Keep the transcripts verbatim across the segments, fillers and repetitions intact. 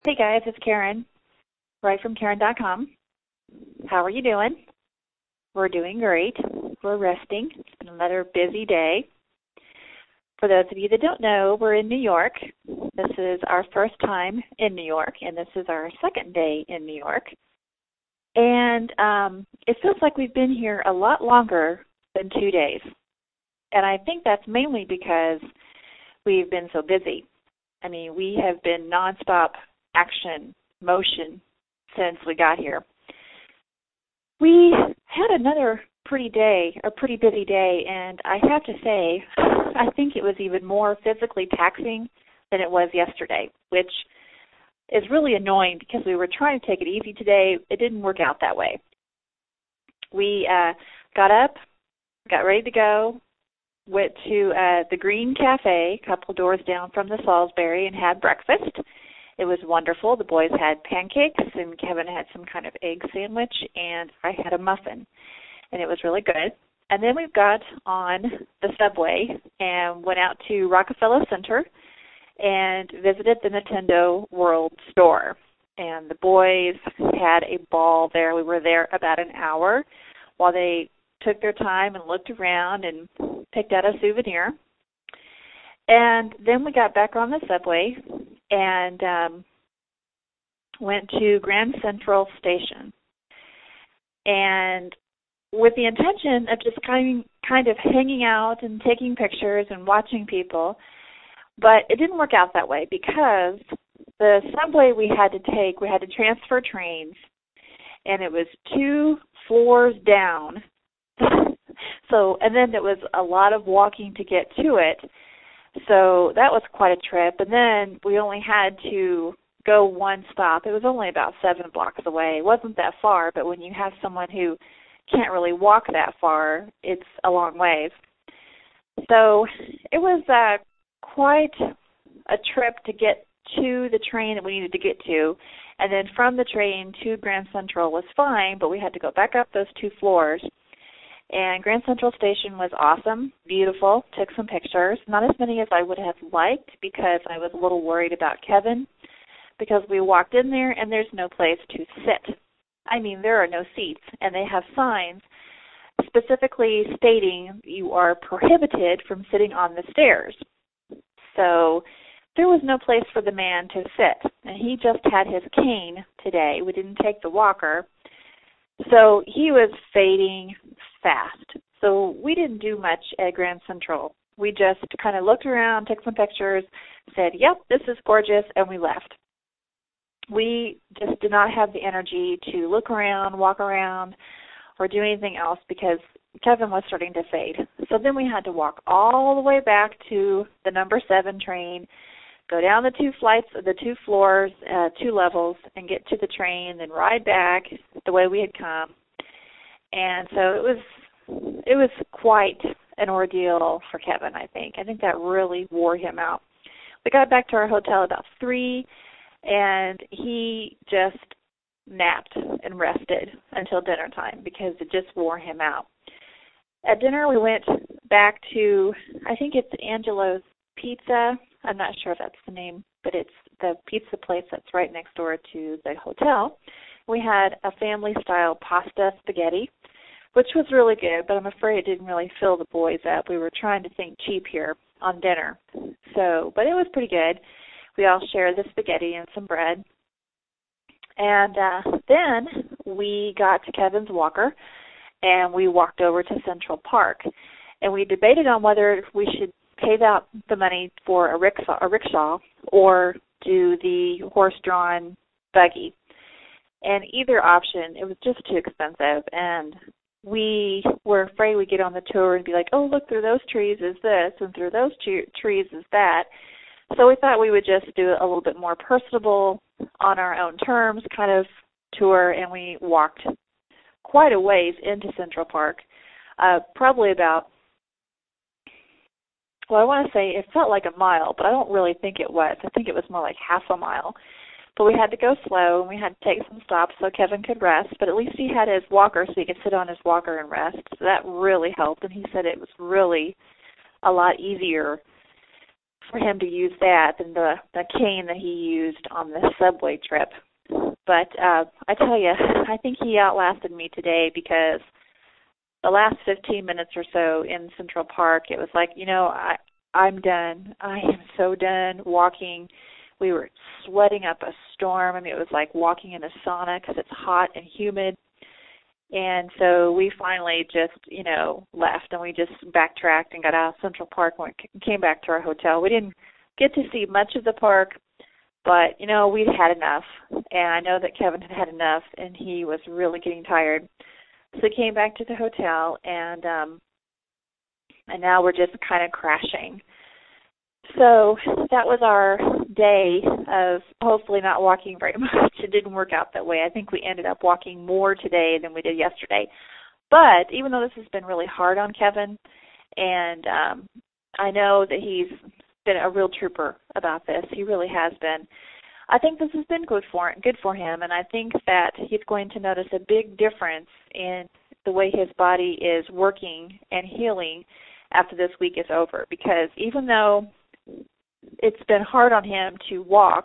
Hey guys, it's Karen, right from Karen dot com. How are you doing? We're doing great. We're resting. It's been another busy day. For those of you that don't know, we're in New York. This is our first time in New York, and this is our second day in New York. And um, it feels like we've been here a lot longer than two days. And I think that's mainly because we've been so busy. I mean, we have been nonstop action, motion since we got here. We had another pretty day, a pretty busy day, and I have to say, I think it was even more physically taxing than it was yesterday, which is really annoying because we were trying to take it easy today. It didn't work out that way. We uh, got up, got ready to go, went to uh, the Green Cafe, a couple doors down from the Salisbury, and had breakfast. It was wonderful. The boys had pancakes, and Kevin had some kind of egg sandwich, and I had a muffin, and it was really good. And then we got on the subway and went out to Rockefeller Center and visited the Nintendo World store. And the boys had a ball there. We were there about an hour while they took their time and looked around and picked out a souvenir. And then we got back on the subway and um, went to Grand Central Station. And with the intention of just kind kind of hanging out and taking pictures and watching people, but it didn't work out that way because the subway we had to take, we had to transfer trains, and it was two floors down. So, and then it was a lot of walking to get to it. So that was quite a trip. And then we only had to go one stop. It was only about seven blocks away. It wasn't that far, but when you have someone who can't really walk that far, it's a long ways. So it was uh, quite a trip to get to the train that we needed to get to. And then from the train to Grand Central was fine, but we had to go back up those two floors. And Grand Central Station was awesome, beautiful, took some pictures. Not as many as I would have liked because I was a little worried about Kevin because we walked in there and there's no place to sit. I mean, there are no seats, and they have signs specifically stating you are prohibited from sitting on the stairs. So there was no place for the man to sit, and he just had his cane today. We didn't take the walker. So he was fading fast. So we didn't do much at Grand Central. We just kind of looked around, took some pictures, said, yep, this is gorgeous, and we left. We just did not have the energy to look around, walk around, or do anything else because Kevin was starting to fade. So then we had to walk all the way back to the number seven train, go down the two flights, the two floors, uh, two levels, and get to the train, then ride back the way we had come. And so it was it was quite an ordeal for Kevin, I think. I think that really wore him out. We got back to our hotel about three, and he just napped and rested until dinner time because it just wore him out. At dinner, we went back to, I think it's Angelo's Pizza. I'm not sure if that's the name, but it's the pizza place that's right next door to the hotel. We had a family-style pasta spaghetti, which was really good, but I'm afraid it didn't really fill the boys up. We were trying to think cheap here on dinner. So, but it was pretty good. We all shared the spaghetti and some bread. And uh, then we got to Kevin's walker, and we walked over to Central Park. And we debated on whether we should pay out the money for a rickshaw, a rickshaw or do the horse-drawn buggy. And either option, it was just too expensive. And we were afraid we'd get on the tour and be like, oh, look, through those trees is this, and through those tre- trees is that. So we thought we would just do a little bit more personable, on our own terms kind of tour, and we walked quite a ways into Central Park, uh, probably about, well, I want to say it felt like a mile, but I don't really think it was. I think it was more like half a mile. But we had to go slow, and we had to take some stops so Kevin could rest, but at least he had his walker so he could sit on his walker and rest. So that really helped, and he said it was really a lot easier for him to use that than the, the cane that he used on the subway trip. But uh, I tell you, I think he outlasted me today because the last fifteen minutes or so in Central Park, it was like, you know, I, I'm done. I am so done walking. We were sweating up a storm. I mean, it was like walking in a sauna because it's hot and humid. And so we finally just, you know, left, and we just backtracked and got out of Central Park and came back to our hotel. We didn't get to see much of the park, but, you know, we'd had enough. And I know that Kevin had had enough, and he was really getting tired. So we came back to the hotel, and um, and now we're just kind of crashing. So that was our day of hopefully not walking very much. It didn't work out that way. I think we ended up walking more today than we did yesterday. But even though this has been really hard on Kevin, and um, I know that he's been a real trooper about this, he really has been, I think this has been good for good for him, and I think that he's going to notice a big difference in the way his body is working and healing after this week is over. Because even though it's been hard on him to walk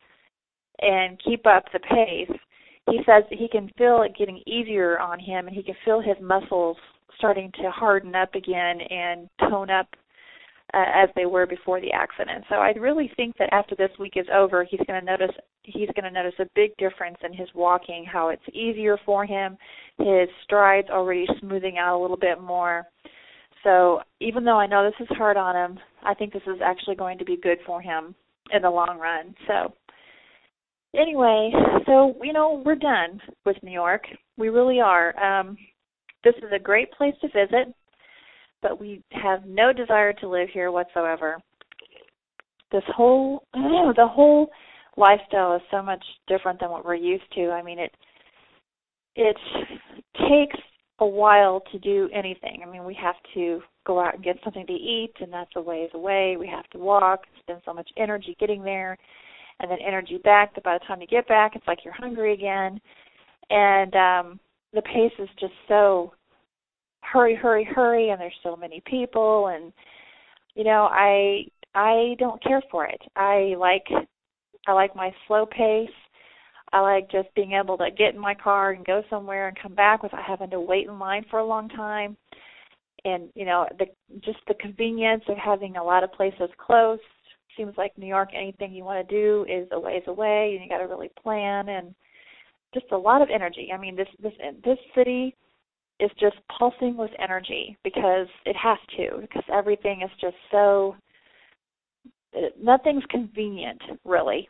and keep up the pace, he says that he can feel it getting easier on him, and he can feel his muscles starting to harden up again and tone up uh, as they were before the accident. So I really think that after this week is over, he's going to notice he's going to notice a big difference in his walking, how it's easier for him, his strides already smoothing out a little bit more. So even though I know this is hard on him, I think this is actually going to be good for him in the long run. So anyway, so, you know, we're done with New York. We really are. Um, this is a great place to visit, but we have no desire to live here whatsoever. This whole, the whole lifestyle is so much different than what we're used to. I mean, it it takes a while to do anything. I mean, we have to go out and get something to eat, and that's a ways away. We have to walk, spend so much energy getting there, and then energy back. But by the time you get back, it's like you're hungry again. And um, the pace is just so hurry, hurry, hurry, and there's so many people. And, you know, I I don't care for it. I like I like my slow pace. I like just being able to get in my car and go somewhere and come back without having to wait in line for a long time. And, you know, the, just the convenience of having a lot of places close. Seems like New York, anything you want to do is a ways away, and you got to really plan, and just a lot of energy. I mean, this this this city is just pulsing with energy because it has to, because everything is just so, nothing's convenient, really.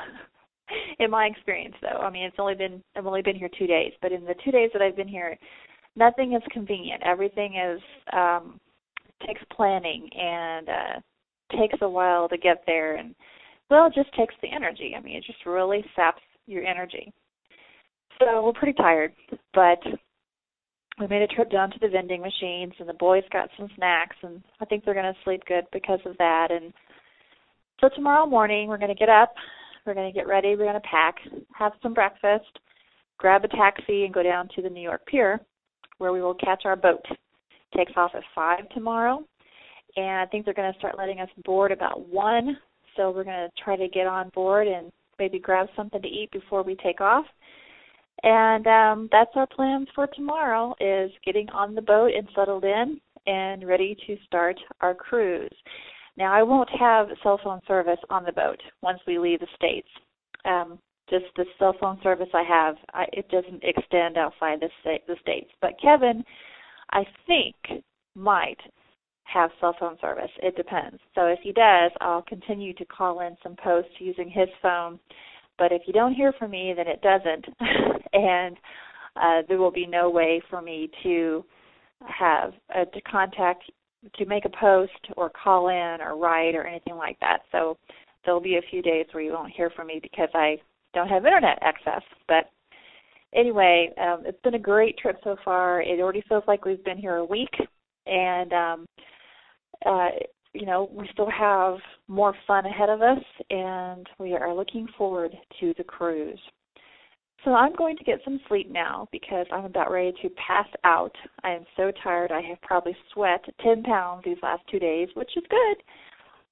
In my experience, though. I mean, it's only been I've only been here two days, but in the two days that I've been here, nothing is convenient. Everything is um, takes planning and uh, takes a while to get there, and well, it just takes the energy. I mean, it just really saps your energy. So we're pretty tired, but we made a trip down to the vending machines, and the boys got some snacks, and I think they're going to sleep good because of that. And so tomorrow morning, we're going to get up. We're going to get ready. We're going to pack, have some breakfast, grab a taxi, and go down to the New York Pier, where we will catch our boat. It takes off at five tomorrow, and I think they're going to start letting us board about one. So we're going to try to get on board and maybe grab something to eat before we take off. And um, that's our plans for tomorrow, is getting on the boat and settled in and ready to start our cruise. Now, I won't have cell phone service on the boat once we leave the States. Um, just the cell phone service I have, I, it doesn't extend outside the, the States. But Kevin, I think, might have cell phone service. It depends. So if he does, I'll continue to call in some posts using his phone. But if you don't hear from me, then it doesn't. and uh, there will be no way for me to have uh, to contact to make a post or call in or write or anything like that. So there'll be a few days where you won't hear from me because I don't have internet access. But anyway, um, it's been a great trip so far. It already feels like we've been here a week, and um, uh, you know, we still have more fun ahead of us, and we are looking forward to the cruise. So I'm going to get some sleep now because I'm about ready to pass out. I am so tired. I have probably sweat ten pounds these last two days, which is good.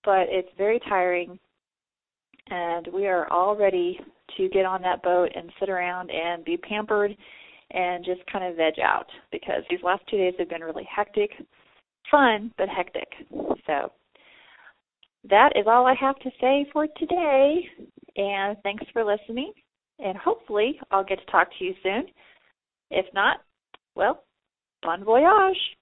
but it's very tiring, and we are all ready to get on that boat and sit around and be pampered and just kind of veg out, because these last two days have been really hectic, fun, but hectic. So that is all I have to say for today, and thanks for listening, and hopefully I'll get to talk to you soon. If not, well, bon voyage.